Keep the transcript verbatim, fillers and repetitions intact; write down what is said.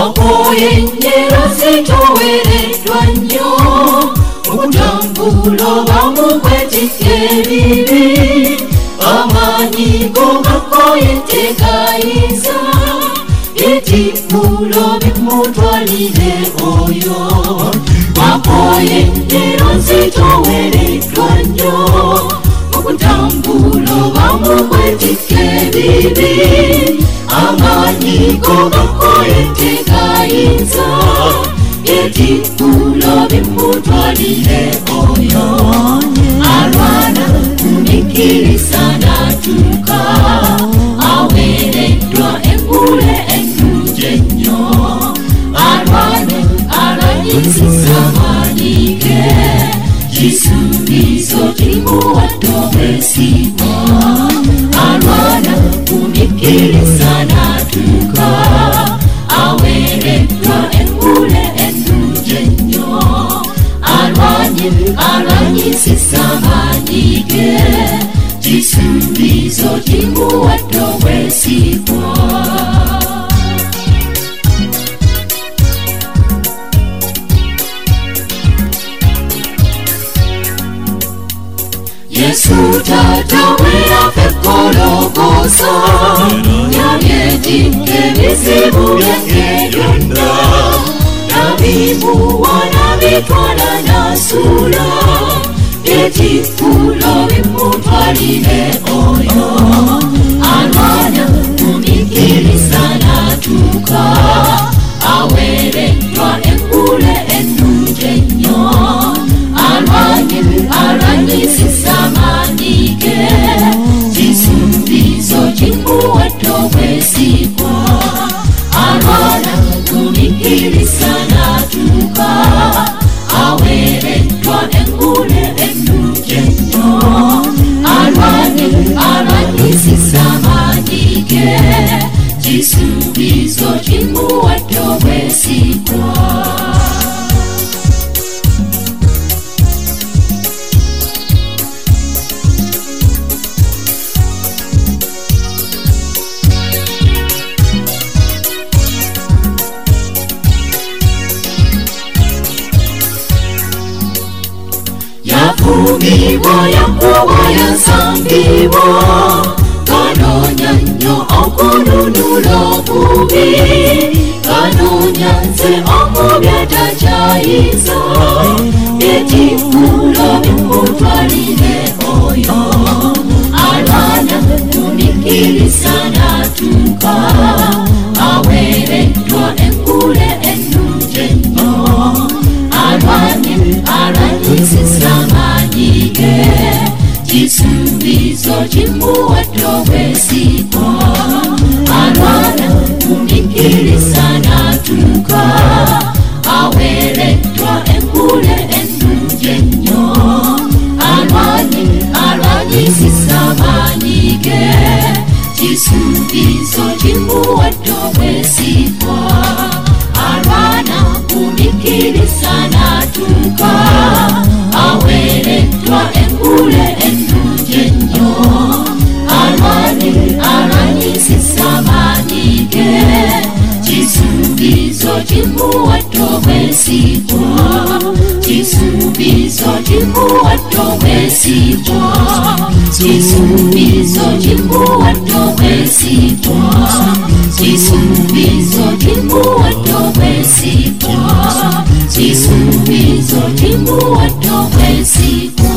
wakoyenjera zitowereddwa nnyo okutambula bamukwetika ebibi amaanyi go gakoyetegayinza etikkulo bimutwalire oyo wakoyenjera zitowereddwa nnyo okutambula bamukwetika ebibi amaanyi go gakoyetegayinza etikkulo bimutwalire oyo alwana kumikirisa natuuka aweereddwa engule ennungi ennyo alwana alanyisisa amaanyi ge kisuubizo kimuwadde obwesigwa alwana kumikirisa natuuka aweereddwa engule ennungi ennyo alwanyisisa amaanyi ge kisuubizo kimuwadde obwesigwa Yesu tata we yafa Gologotha yabyetikka ebizibu byange byonna nabimuwa nabitwala nasuula etikkulo bimutwalire oyo alwana kumikirisa natuuka aweereddwa engule ennungi ennyo alwanyisisa amaanyi ge kisuubizo kimuwadde obwesigwa alwana kumikirisa natuuka aweereddwa engule ennungi ennyo alwanyisisa amaanyi ge kisuubizo kimuwadde obwesigwa yafumibwa yakubwa yasambibwa kanoonya nnyo okununula obubi kanoonya nze omubi atakyayinza etikkulo bimutwalire oyo alwana kumikirisa natuuka aweereddwa engule ennungi ennyo alwanyisisa amaanyi ge kisuubizo kimuwadde obwesigwa alwana kumikirisa natuuka aweereddwa engule ennungi ennyo alwanyisisa amaanyi ge kisuubizo kimuwadde obwesigwa alwana kumikirisa natuuka aweereddwa engule ennungi ennyo alwanyisisa amaanyi ge kisuubizo kimuwadde obwesigwa kisuubizo kimuwadde obwesigwa kisuubizo kimuwadde obwesigwa kisuubizo kimuwadde obwesigwa kisuubizo kimuwadde obwesigwa